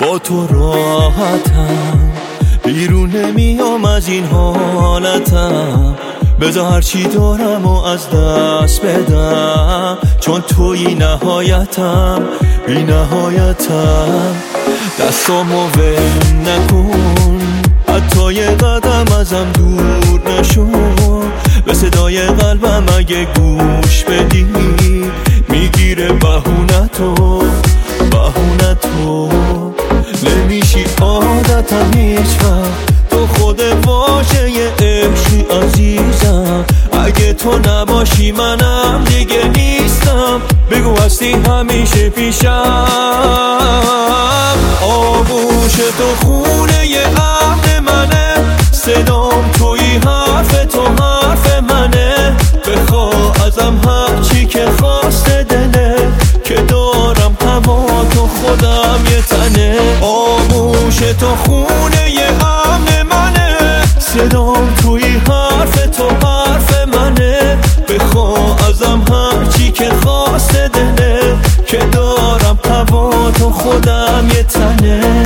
با تو راحتم، بیرون نمیام از این حالتم. بذار هرچی دارم و از دست بدم، چون توی نهایتم، بی نهایتم. دستامو ول نکن، حتی یه قدم ازم دور نشو. به صدای قلبم اگه گوش بدی، میگیره بهونتو، بهونتو. نمیشی عادتم هیچ وقت، تو خود واژه عشقی عزیزم. اگه تو نباشی منم دیگه نیستم، بگو هستی همیشه پیشم. آغوش تو خونه ی عهد منه، صدام توی حرف تو حرف منه. بخوا ازم هرچی که خواسته دله، که دارم هوا تو خودم یه تنه. آغوش تو خونه ی امن منه، صدام توی حرف تو حرف منه. بخوا ازم هرچی که خواسته دله، که دارم هوا تو خودم یه تنه.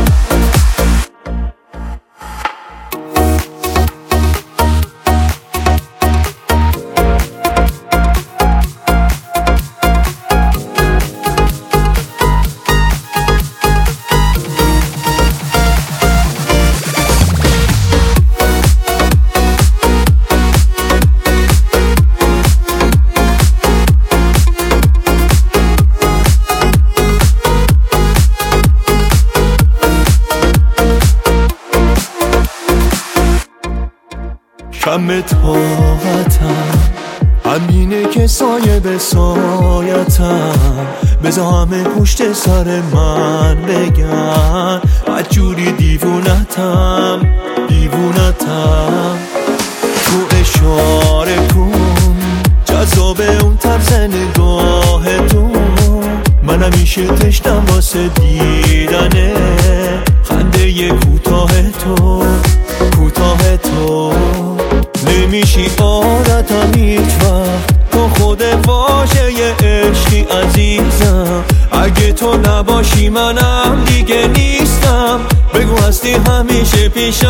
کم طاقتم، همینه که سایه به سایتم. بذار همه پشت سر من بگن، بدجوری دیوونتم، دیوونتم. تو اشاره کن، جذاب اون طرز نگاه تو. من همیشه تشنم واسه دیدنه، خنده ی کوتاه تو، کوتاه تو. نمیشی عادتم هیچ وقت، تو خود واژه ی عشقی عزیزم. اگه تو نباشی منم دیگه نیستم، بگو هستی همیشه پیشم.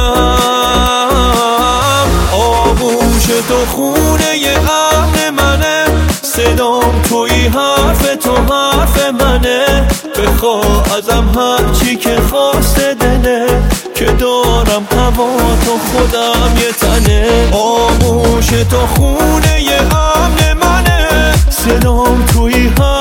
آغوش تو خونه ی امن منه، صدام توی حرف تو حرف منه. بخوا ازم هرچی که خواسته دله، که دارم هوا تو خودم یه تنه. آغوش تو خونه ی امن منه، صدام توی حرف